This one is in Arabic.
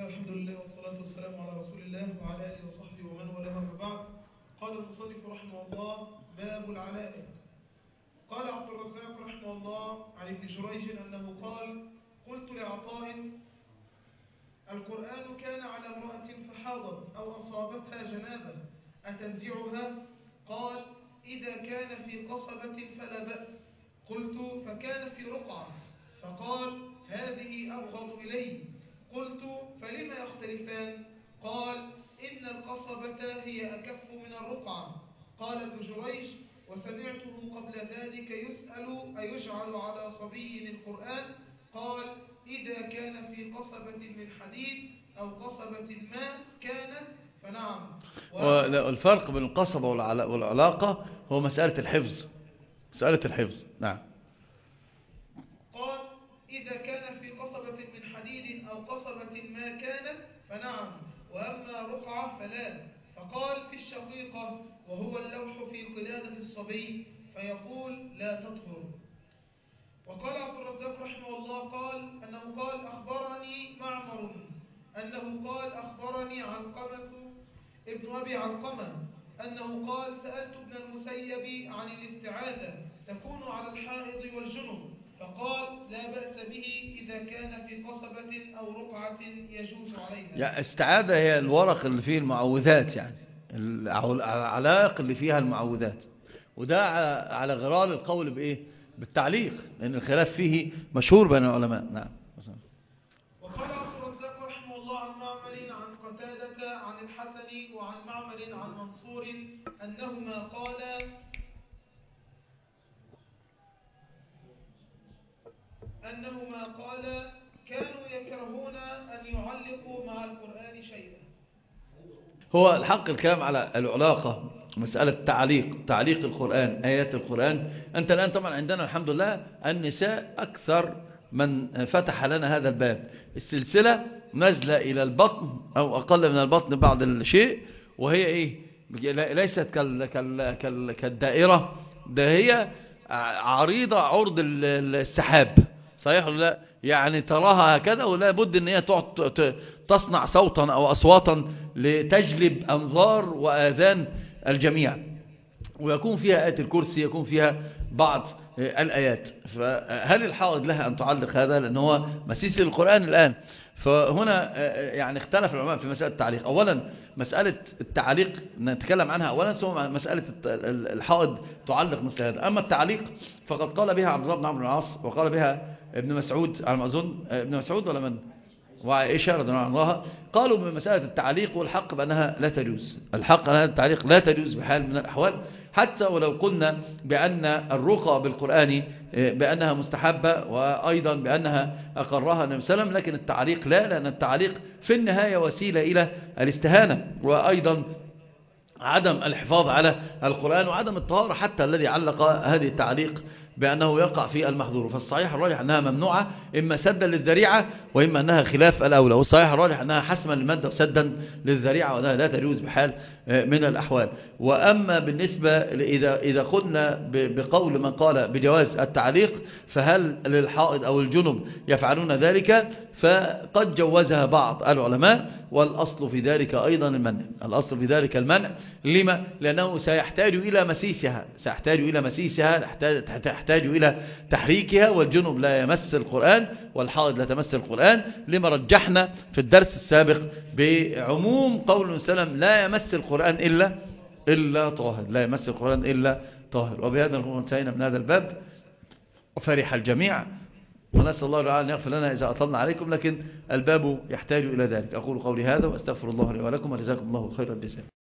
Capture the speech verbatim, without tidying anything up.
الله والحمد لله والصلاة والسلام على رسول الله وعلى آله وصحبه ومن والاه أما بعد. قال المصنف رحمه الله: باب العلائق. قال عبد الرزاق رحمه الله عن ابن جريج أنه قال: قلت لعطاء: القرآن كان على امرأة فحاضت أو أصابتها جنابة أتنزعها؟ قال: إذا كان في قصبة فلا بأس. قلت: فكان في رقعة؟ فقال: هذه أبغض إلي. قلت: فلما يختلفان؟ قال: إن القصبة هي أكف من الرقعة. قال ابن جريج: وسمعته قبل ذلك يسأل أيجعل على صبي القرآن؟ قال: إذا كان في قصبة من حديد أو قصبة ما كانت فنعم. والفرق بين القصبة والعلاقة هو مسألة الحفظ. مسألة الحفظ نعم. قال: إذا كان في قصبة من حديد أو قصبة ما كانت فنعم، وأما رقعة فلا. فقال: في الشقيقة وهو اللوح في قلادة الصبي فيقول: لا تطهر. وقال عبد الرزاق رحمه الله قال أنه قال: أخبرني معمر أنه قال: أخبرني علقمة ابن أبي علقمة أنه قال: سألت ابن المسيب عن الاستعاذة تكون على الحائض والجنب، فقال: لا بأس به إذا كان في قصبة أو رقعة يجوز عليها. يعني استعاذة هي الورق اللي فيه المعوذات، يعني العلاق اللي فيها المعوذات، وده على غرار القول بإيه؟ بالتعليق، لأن الخلاف فيه مشهور بين العلماء. نعم. وقال عبد الرزاق رحمه الله عن معمر عن قتادة عن الحسن وعن معمر عن منصور أنهما قالا أنهما قالا كانوا يكرهون أن يعلقوا مع القرآن شيئا. هو الحق الكلام على العلاقة، مسألة تعليق تعليق القرآن، آيات القرآن. أنت الآن طبعا عندنا الحمد لله النساء أكثر من فتح لنا هذا الباب. السلسلة نزل إلى البطن أو أقل من البطن بعض الشيء، وهي إيه؟ ليست كال كال كال كالدائرة، ده هي عريضة عرض السحاب، صحيح ولا لا؟ يعني تراها هكذا ولا بد ان هي تقعد تصنع صوتا او اصواتا لتجلب انظار واذان الجميع، ويكون فيها آية الكرسي، يكون فيها بعض الآيات. فهل الحائض لها أن تعلق هذا؟ لأن هو مسيس القرآن الآن. فهنا يعني اختلف العلماء في مسألة التعليق. أولا مسألة التعليق نتكلم عنها أولا، ثم مسألة الحائض تعلق مثل هذا. أما التعليق فقد قال بها عبد الله بن عمرو بن العاص، وقال بها ابن مسعود على ما أظن، ابن مسعود ولا من؟ وعائشة رضي الله عنها، قالوا بمسألة التعليق، والحق بأنها لا تجوز. الحق أن هذا التعليق لا تجوز بحال من الأحوال، حتى ولو قلنا بأن الرقى بالقرآن بأنها مستحبة، وأيضا بأنها أقرها النبي صلى الله عليه وسلم، لكن التعليق لا، لأن التعليق في النهاية وسيلة إلى الاستهانة، وأيضا عدم الحفاظ على القرآن وعدم الطهارة. حتى الذي علق هذه التعليق بأنه يقع في المحظور، فالصحيح الراجح أنها ممنوعة، إما سدا للذريعة وإما أنها خلاف الأولى، والصحيح الراجح أنها حسما للمادة وسدا للذريعة، وأنها لا تجوز بحال من الأحوال. وأما بالنسبة إذا إذا قلنا بقول من قال بجواز التعليق، فهل للحائض أو الجنب يفعلون ذلك؟ فقد جوزها بعض العلماء، والأصل في ذلك أيضا المنع. الأصل في ذلك المنع. لما؟ لأنه سيحتاج إلى مسيسها، سيحتاج إلى مسيسها، تحتاج إلى تحريكها، والجنب لا يمس القرآن والحائض لا تمس القرآن، لما رجحنا في الدرس السابق بعموم قول النبي صلى الله عليه وسلم: لا يمس القرآن إلا إلا طاهر، لا يمس القرآن إلا طاهر. وبهذا نكون انتهينا من هذا الباب، وفرح الجميع، ونسأل الله تعالى أن يغفر لنا إذا أطلنا عليكم، لكن الباب يحتاج إلى ذلك. أقول قولي هذا وأستغفر الله لي ولكم، وجزاكم الله خير الجزاء.